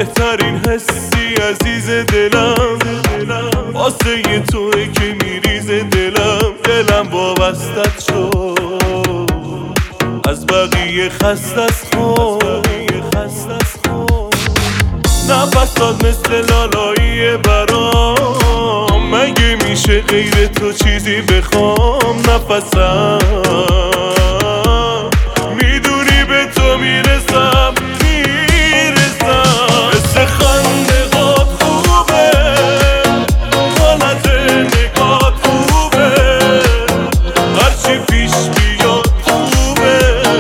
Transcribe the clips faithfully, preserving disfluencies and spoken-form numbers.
بهترین حسی عزیز دلم واسه ی توی که میریز دلم دلم وابستت شد از بقیه خسته از خود نفسات مثل لالایی برام مگه میشه غیر تو چیزی بخوام نفسم میدونی به تو میرسم میرسم مثل خنده هات خوبه حالت نگات خوبه هرچی پیش بیاد خوبه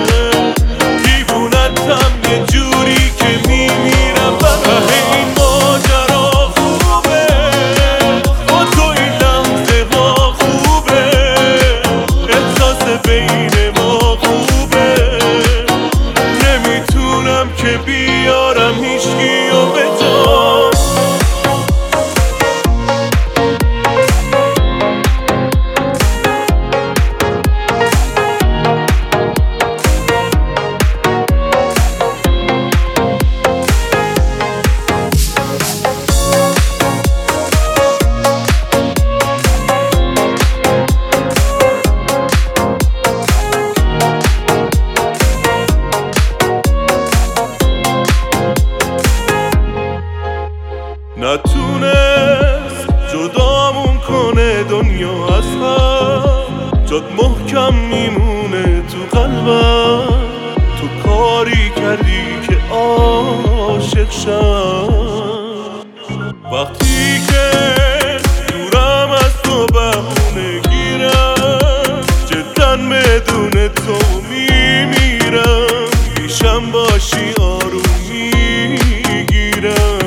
دیوونتم یه جوری که میمیرم ته این ماجرا خوبه با تو این لحظه ها خوبه احساس بین ما خوبه نمیتونم که بیارم هیچکی و به جان نتونست جدامون کنه دنیا از هم جد محکم میمونه تو قلبم تو کاری کردی که عاشق شم وقتی که دورم از تو بهونه گیرم جدا بدون تو میمیرم پیشم باشی آروم میگیرم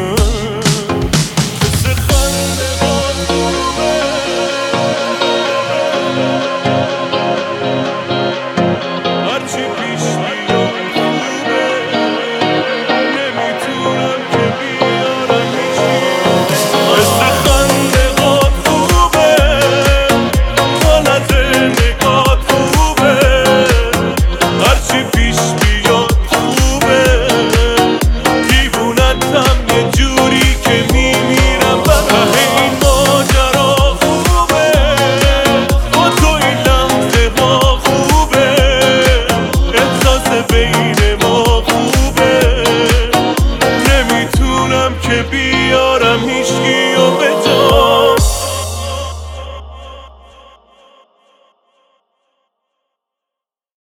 که بیارم هیچکی و به